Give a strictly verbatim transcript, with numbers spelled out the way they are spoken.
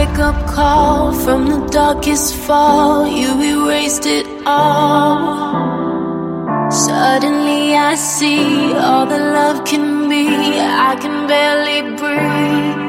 wake-up call from the darkest fall. You erased it all. Suddenly I see all that love can be. I can barely breathe.